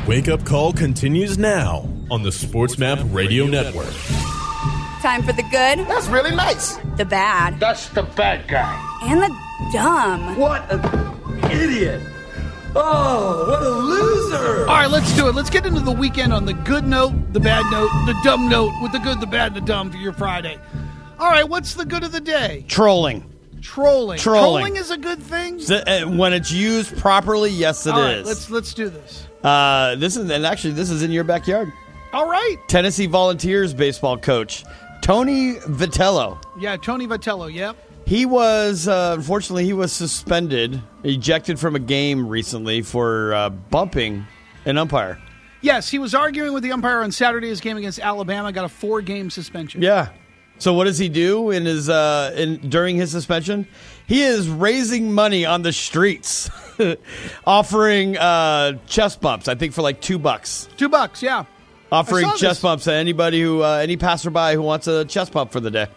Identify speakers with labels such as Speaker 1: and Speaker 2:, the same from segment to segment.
Speaker 1: Wake Up Call continues now on the SportsMap Radio Network.
Speaker 2: Time for the good.
Speaker 3: That's really nice.
Speaker 2: The bad.
Speaker 3: That's the bad guy.
Speaker 2: And the dumb.
Speaker 4: What an idiot. Oh, what a loser.
Speaker 5: All right, let's do it. Let's get into the weekend on the good note, the bad note, the dumb note, with the good, the bad, and the dumb for your Friday. All right, what's the good of the day?
Speaker 6: Trolling.
Speaker 5: Trolling is a good thing?
Speaker 6: When it's used properly, yes, it
Speaker 5: All
Speaker 6: is.
Speaker 5: right, let's do this.
Speaker 6: This is in your backyard.
Speaker 5: All right.
Speaker 6: Tennessee Volunteers baseball coach Tony Vitello.
Speaker 5: Yeah, Tony Vitello, yep.
Speaker 6: He was, unfortunately, suspended, ejected from a game recently for bumping an umpire.
Speaker 5: Yes, he was arguing with the umpire on Saturday's game against Alabama, got a 4-game suspension.
Speaker 6: Yeah. So what does he do in his during his suspension? He is raising money on the streets, offering chest bumps, I think for like $2.
Speaker 5: $2, yeah.
Speaker 6: Offering chest bumps to anybody any passerby who wants a chest bump for the day.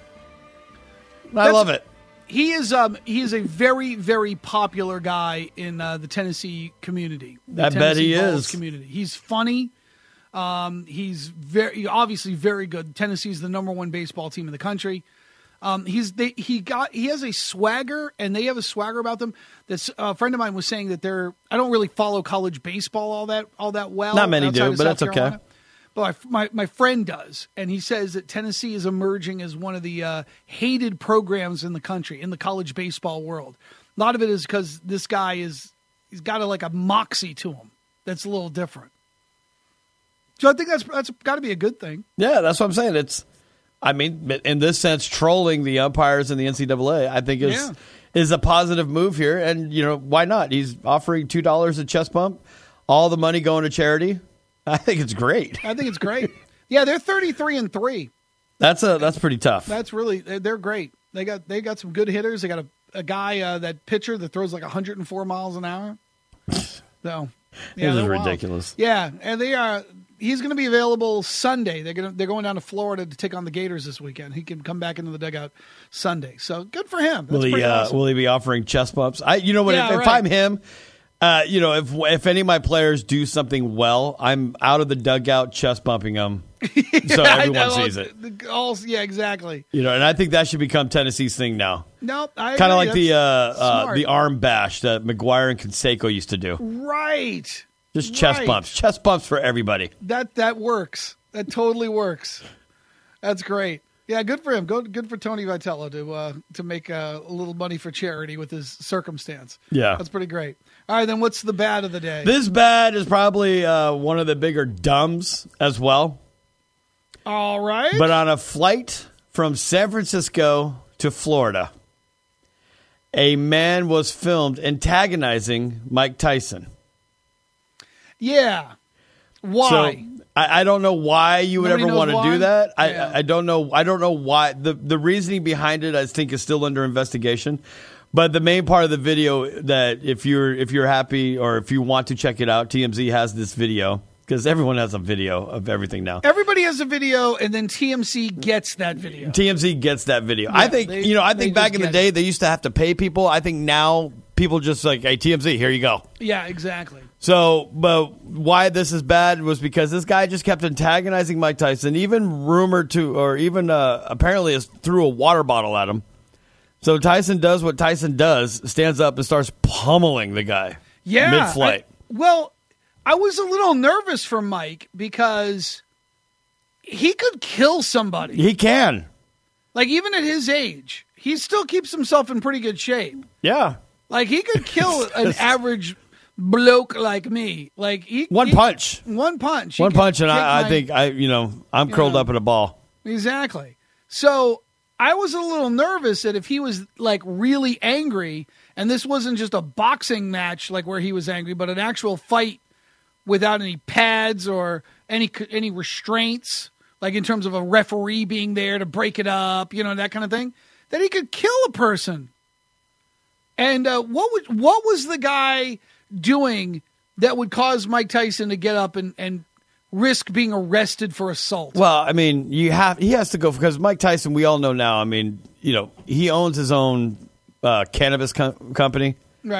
Speaker 6: I love it.
Speaker 5: He is a very, very popular guy in the Tennessee community.
Speaker 6: I bet he is.
Speaker 5: Community. He's funny. He's obviously very good. Tennessee's the number 1 baseball team in the country. He has a swagger, and they have a swagger about them. This a friend of mine was saying that I don't really follow college baseball all that well.
Speaker 6: Not many do, but that's okay.
Speaker 5: But my friend does, and he says that Tennessee is emerging as one of the hated programs in the country, in the college baseball world. A lot of it is because this guy he's got a moxie to him that's a little different. So I think that's got to be a good thing.
Speaker 6: Yeah, that's what I'm saying. In this sense, trolling the umpires in the NCAA, I think is a positive move here. And, why not? He's offering $2 a chest bump, all the money going to charity. I think it's great.
Speaker 5: Yeah, they're 33-3.
Speaker 6: That's pretty tough.
Speaker 5: That's really, they're great. They got some good hitters. They got a guy, that pitcher that throws like 104 miles an hour. So, yeah,
Speaker 6: this is ridiculous.
Speaker 5: Yeah, and he's going to be available Sunday. They're going down to Florida to take on the Gators this weekend. He can come back into the dugout Sunday. So good for him. That's awesome.
Speaker 6: Will he be offering chest bumps? If I'm him, if any of my players do something well, I'm out of the dugout chest bumping them, so everyone sees it.
Speaker 5: Yeah, exactly.
Speaker 6: And I think that should become Tennessee's thing now.
Speaker 5: No,
Speaker 6: kind of like the arm bash that McGuire and Canseco used to do.
Speaker 5: Right.
Speaker 6: Just chest bumps for everybody.
Speaker 5: That works. That totally works. That's great. Yeah, good for him. Good for Tony Vitello to make a little money for charity with his circumstance.
Speaker 6: Yeah,
Speaker 5: that's pretty great. All right, then what's the bad of the day?
Speaker 6: This bad is probably one of the bigger dumbs as well.
Speaker 5: All right.
Speaker 6: But on a flight from San Francisco to Florida, a man was filmed antagonizing Mike Tyson.
Speaker 5: Yeah. Why?
Speaker 6: So, I don't know why you would ever want to do that.
Speaker 5: Yeah.
Speaker 6: I don't know why. The reasoning behind it, I think, is still under investigation. But the main part of the video that if you're happy or if you want to check it out, TMZ has this video because everyone has a video of everything now.
Speaker 5: Everybody has a video, and then TMZ gets that video.
Speaker 6: TMZ gets that video.
Speaker 5: Yeah,
Speaker 6: I think back in the day they used to have to pay people. I think now people just like, hey, TMZ, here you go.
Speaker 5: Yeah, exactly.
Speaker 6: So, but why this is bad was because this guy just kept antagonizing Mike Tyson, even rumored to, or even apparently threw a water bottle at him. So Tyson does what Tyson does, stands up and starts pummeling the guy mid-flight.
Speaker 5: I was a little nervous for Mike because he could kill somebody.
Speaker 6: He can.
Speaker 5: Like, even at his age, he still keeps himself in pretty good shape.
Speaker 6: Yeah.
Speaker 5: Like, he could kill an average bloke like me. Like
Speaker 6: one punch,
Speaker 5: and
Speaker 6: I think I'm curled up in a ball.
Speaker 5: Exactly. So I was a little nervous that if he was like really angry, and this wasn't just a boxing match like where he was angry, but an actual fight without any pads or any restraints, like in terms of a referee being there to break it up, that kind of thing, that he could kill a person. And what was the guy doing that would cause Mike Tyson to get up and risk being arrested for assault?
Speaker 6: Well, I mean, he has to go because Mike Tyson, we all know now. I mean, he owns his own cannabis company,
Speaker 5: right?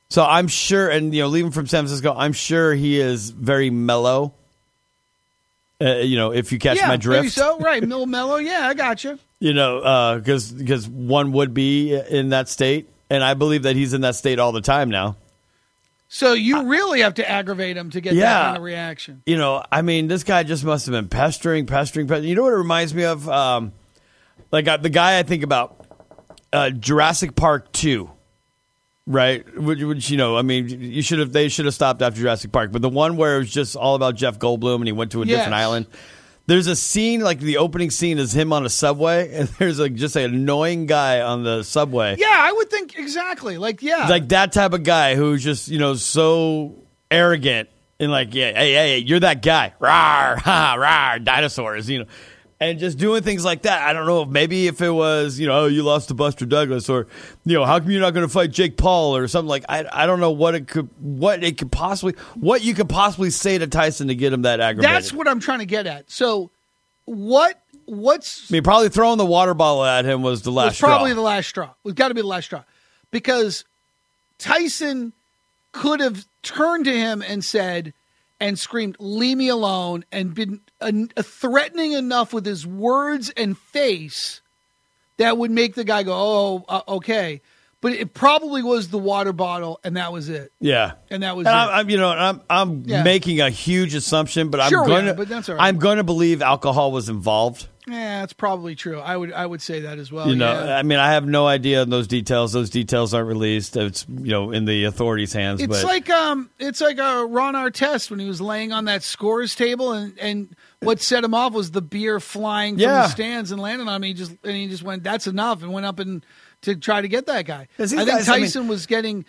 Speaker 6: So I'm sure, and leaving from San Francisco, I'm sure he is very mellow. If you catch my drift.
Speaker 5: Maybe so, right? Mellow. Yeah, I got you.
Speaker 6: Because one would be in that state, and I believe that he's in that state all the time now. So
Speaker 5: you really have to aggravate him to get that kind of reaction.
Speaker 6: This guy just must have been pestering. You know what it reminds me of? The guy I think about, Jurassic Park 2. Right, which they should have stopped after Jurassic Park, but the one where it was just all about Jeff Goldblum and he went to a different island. There's a scene, like the opening scene is him on a subway, and there's just an annoying guy on the subway.
Speaker 5: Yeah, I would think exactly. Like
Speaker 6: that type of guy who's just so arrogant and hey, you're that guy, rawr, ha, rawr, dinosaurs, And just doing things like that. I don't know. Maybe if it was, you lost to Buster Douglas, or, how come you're not going to fight Jake Paul or something like. I don't know what you could possibly say to Tyson to get him that aggravated.
Speaker 5: That's what I'm trying to get at. So, what's
Speaker 6: probably throwing the water bottle at him was the last straw.
Speaker 5: Probably the last straw. It's got to be the last straw, because Tyson could have turned to him and said, and screamed, "Leave me alone," and been threatening enough with his words and face that would make the guy go, "Oh, okay." But it probably was the water bottle, and that was it.
Speaker 6: Yeah,
Speaker 5: and that was
Speaker 6: it. I'm making a huge assumption, but I'm going to believe alcohol was involved.
Speaker 5: Yeah, that's probably true. I would say that as well.
Speaker 6: I have no idea on those details. Those details aren't released. It's in the authorities' hands.
Speaker 5: It's like Ron Artest when he was laying on that scores table, and what set him off was the beer flying from the stands and landing on him. He just went, "That's enough," and went up and to try to get that guy. I think Tyson was getting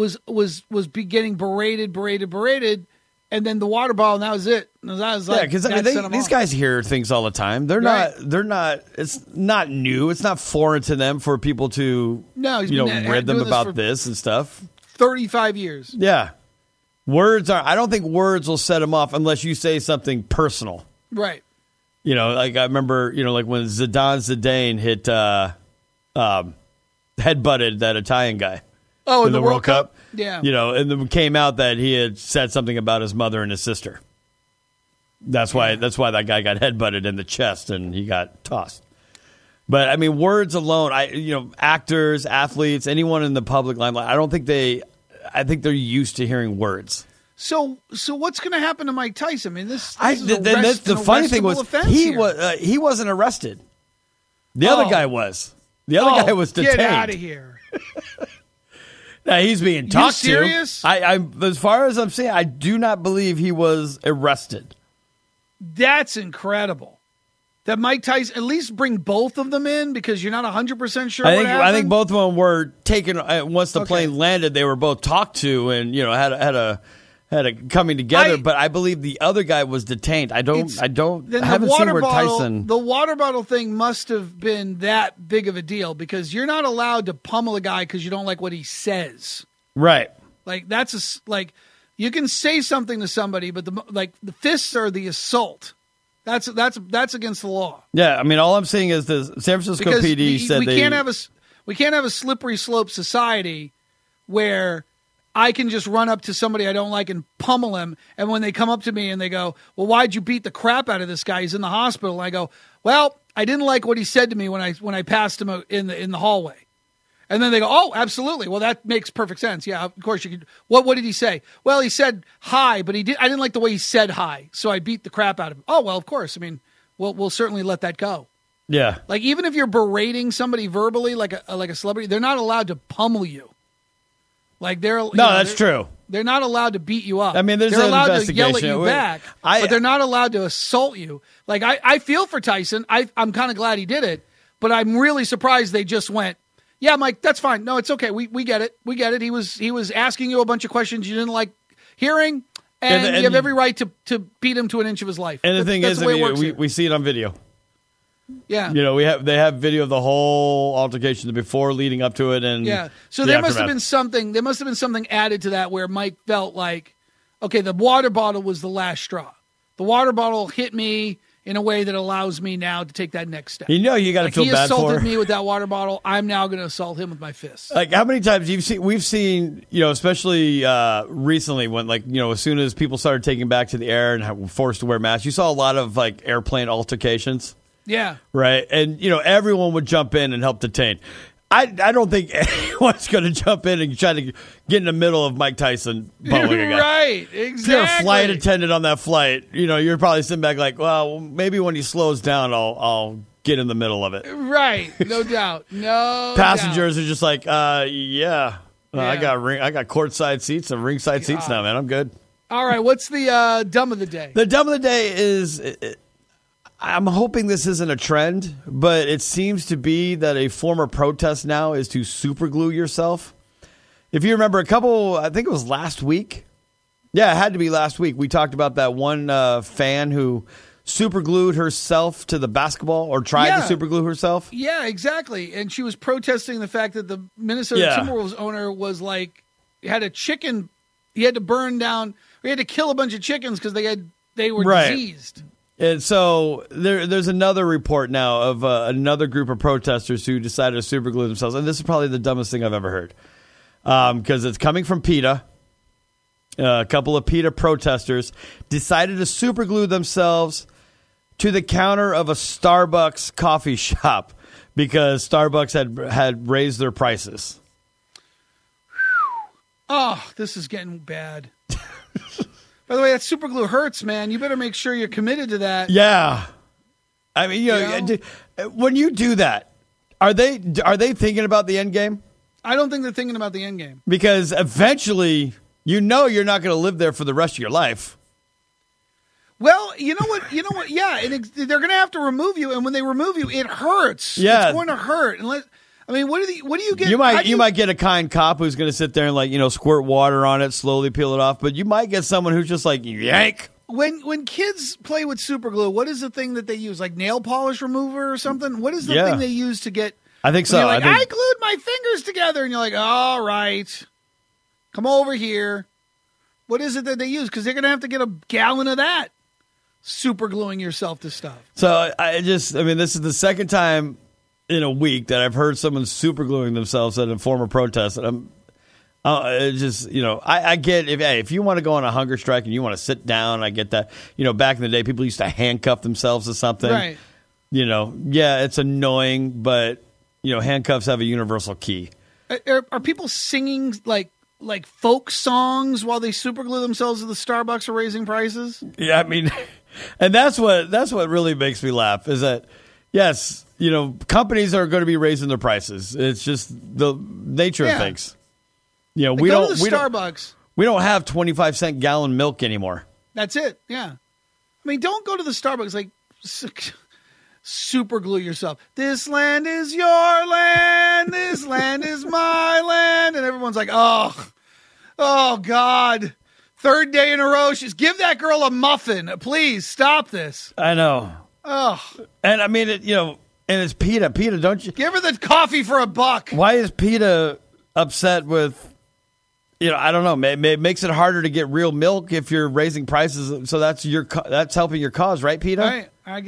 Speaker 5: berated. And then the water bottle, and that was it.
Speaker 6: Because these guys hear things all the time. They're not. It's not new. It's not foreign to them for people to read them about this and stuff.
Speaker 5: 35 years.
Speaker 6: Yeah, I don't think words will set them off unless you say something personal.
Speaker 5: Right.
Speaker 6: I remember, when Zidane hit headbutted that Italian guy.
Speaker 5: Oh, in the World Cup?
Speaker 6: Yeah. And then it came out that he had said something about his mother and his sister. That's why that guy got headbutted in the chest and he got tossed. But words alone, actors, athletes, anyone in the public limelight, I think they're used to hearing words.
Speaker 5: So what's going to happen to Mike Tyson? This
Speaker 6: the funny thing was he wasn't arrested. The other guy was. The other guy was detained.
Speaker 5: Get out of here.
Speaker 6: Now, he's being talked
Speaker 5: to. You serious?
Speaker 6: As far as I'm saying, I do not believe he was arrested.
Speaker 5: That's incredible. That Mike Tyson, at least bring both of them in, because you're not 100% sure what happened?
Speaker 6: I think both of them were taken, once the plane landed, they were both talked to and, had a coming together, but I believe the other guy was detained. I haven't seen where Tyson.
Speaker 5: The water bottle thing must have been that big of a deal, because you're not allowed to pummel a guy because you don't like what he says.
Speaker 6: Right.
Speaker 5: You can say something to somebody, but the fists are the assault. That's against the law.
Speaker 6: Yeah, all I'm saying is the San Francisco PD said we
Speaker 5: can't have a slippery slope society where I can just run up to somebody I don't like and pummel him. And when they come up to me and they go, "Well, why'd you beat the crap out of this guy? He's in the hospital." And I go, "Well, I didn't like what he said to me when I passed him in the hallway." And then they go, "Oh, absolutely. Well, that makes perfect sense. Yeah, of course you could." What did he say? "Well, he said hi, but I didn't like the way he said hi, so I beat the crap out of him." "Oh, well, of course. We'll certainly let that go."
Speaker 6: Yeah.
Speaker 5: Even if you're berating somebody verbally, like a celebrity, they're not allowed to pummel you.
Speaker 6: That's true.
Speaker 5: They're not allowed to beat you up.
Speaker 6: There's
Speaker 5: they're
Speaker 6: an
Speaker 5: allowed
Speaker 6: investigation.
Speaker 5: to yell at you back, but they're not allowed to assault you. I feel for Tyson. I'm kind of glad he did it, but I'm really surprised they just went, "Yeah, Mike, that's fine. No, it's okay. We get it. We get it. He was asking you a bunch of questions you didn't like hearing, and you have every right to beat him to an inch of his life."
Speaker 6: And the thing is, we see it on video.
Speaker 5: Yeah.
Speaker 6: They have video of the whole altercation, the before, leading up to it, and
Speaker 5: so there must have been something added to that where Mike felt like, okay, the water bottle was the last straw. The water bottle hit me. in a way that allows me now to take that next step.
Speaker 6: You know, you got to feel
Speaker 5: he
Speaker 6: bad for
Speaker 5: assaulted
Speaker 6: her.
Speaker 5: me with that water bottle. I'm now going to assault him with my fists.
Speaker 6: Like, how many times we've seen, especially recently when, as soon as people started taking back to the air and were forced to wear masks, you saw a lot of, airplane altercations.
Speaker 5: Yeah.
Speaker 6: Right? And, everyone would jump in and help detain. I don't think anyone's going to jump in and try to get in the middle of Mike Tyson pummeling a guy.
Speaker 5: Right, exactly.
Speaker 6: If you're a flight attendant on that flight, you're probably sitting back like, well, maybe when he slows down, I'll get in the middle of it.
Speaker 5: Right, no doubt. No
Speaker 6: Passengers
Speaker 5: doubt.
Speaker 6: are just like, yeah. I got courtside seats and ringside seats now, man. I'm good.
Speaker 5: All right, what's the dumb of the day?
Speaker 6: The dumb of the day is, I'm hoping this isn't a trend, but it seems to be that a former protest now is to super glue yourself. If you remember I think it was last week. Yeah, it had to be last week. We talked about that one fan who super glued herself to the basketball or tried to super glue herself.
Speaker 5: Yeah, exactly. And she was protesting the fact that the Minnesota Timberwolves owner was had a chicken. He had to burn down. He had to kill a bunch of chickens because they were diseased.
Speaker 6: And so there's another report now of another group of protesters who decided to super glue themselves. And this is probably the dumbest thing I've ever heard. Because it's coming from PETA. A couple of PETA protesters decided to super glue themselves to the counter of a Starbucks coffee shop because Starbucks had raised their prices.
Speaker 5: Oh, this is getting bad. By the way, that super glue hurts, man. You better make sure you're committed to that.
Speaker 6: Yeah. I mean, when you do that, are they thinking about the end game?
Speaker 5: I don't think they're thinking about the end game.
Speaker 6: Because eventually, you're not going to live there for the rest of your life.
Speaker 5: Well, you know what? Yeah, they're going to have to remove you, and when they remove you, it hurts.
Speaker 6: Yeah.
Speaker 5: It's going to hurt. What do you get?
Speaker 6: You might get a kind cop who's going to sit there and squirt water on it, slowly peel it off. But you might get someone who's just like yank.
Speaker 5: When kids play with super glue, what is the thing that they use? Like nail polish remover or something? What is the thing they use to get?
Speaker 6: I think so.
Speaker 5: I glued my fingers together, and you're like, all right, come over here. What is it that they use? Because they're going to have to get a gallon of that. Super gluing yourself to stuff. So
Speaker 6: this is the second time in a week that I've heard someone super gluing themselves at a former protest. And I get if you want to go on a hunger strike and you want to sit down, I get that. Back in the day, people used to handcuff themselves to something.
Speaker 5: Right.
Speaker 6: It's annoying, but handcuffs have a universal key.
Speaker 5: Are people singing like folk songs while they super glue themselves to the Starbucks or raising prices?
Speaker 6: Yeah, I mean, and that's what really makes me laugh is that, yes, companies are going to be raising their prices. It's just the nature of things. We don't
Speaker 5: Starbucks.
Speaker 6: We don't have 25-cent gallon milk anymore.
Speaker 5: That's it. Yeah. I mean, don't go to the Starbucks super glue yourself. This land is your land. This land is my land. And everyone's like, oh God. Third day in a row. Give that girl a muffin. Please stop this.
Speaker 6: I know.
Speaker 5: Oh.
Speaker 6: And I mean, and it's PETA. PETA, don't you?
Speaker 5: Give her the coffee for $1.
Speaker 6: Why is PETA upset with, I don't know. It makes it harder to get real milk if you're raising prices. So that's helping your cause, right, PETA?
Speaker 5: Right. I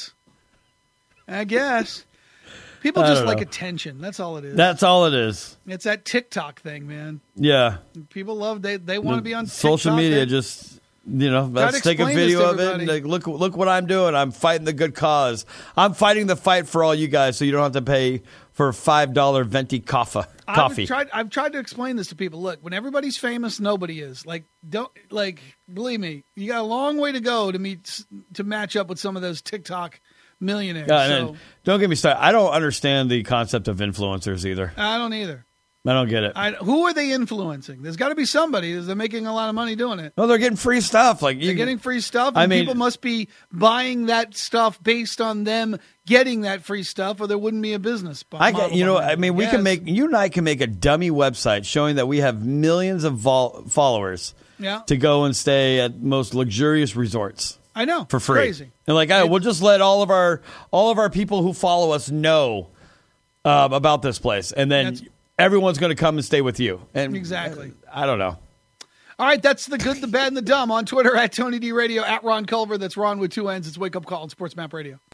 Speaker 5: guess. People just like attention. That's all it is.
Speaker 6: That's all it is.
Speaker 5: It's that TikTok thing, man.
Speaker 6: Yeah.
Speaker 5: People love, they want to be on TikTok.
Speaker 6: Social media just, let's take a video of it. And look what I'm doing. I'm fighting the good cause. I'm fighting the fight for all you guys so you don't have to pay for $5 venti coffee.
Speaker 5: I've tried to explain this to people. Look, when everybody's famous, nobody is. Believe me, you got a long way to go to match up with some of those TikTok millionaires.
Speaker 6: And don't get me started. I don't understand the concept of influencers either.
Speaker 5: I don't either.
Speaker 6: I don't get it.
Speaker 5: Who are they influencing? There's got to be somebody. They're making a lot of money doing it.
Speaker 6: No, they're getting free stuff. They're
Speaker 5: getting free stuff. And people must be buying that stuff based on them getting that free stuff, or there wouldn't be a business. You and I can make a dummy website showing that we have millions of followers. Yeah. To go and stay at most luxurious resorts. I know.
Speaker 6: For free.
Speaker 5: Crazy.
Speaker 6: And we'll just let all of our people who follow us know about this place, and then everyone's going to come and stay with you. And
Speaker 5: exactly.
Speaker 6: I don't know.
Speaker 5: All right, that's the good, the bad, and the dumb. On Twitter at Tony D Radio, at Ron Culver. That's Ron with 2 N's. It's Wake Up Call on Sports Map Radio.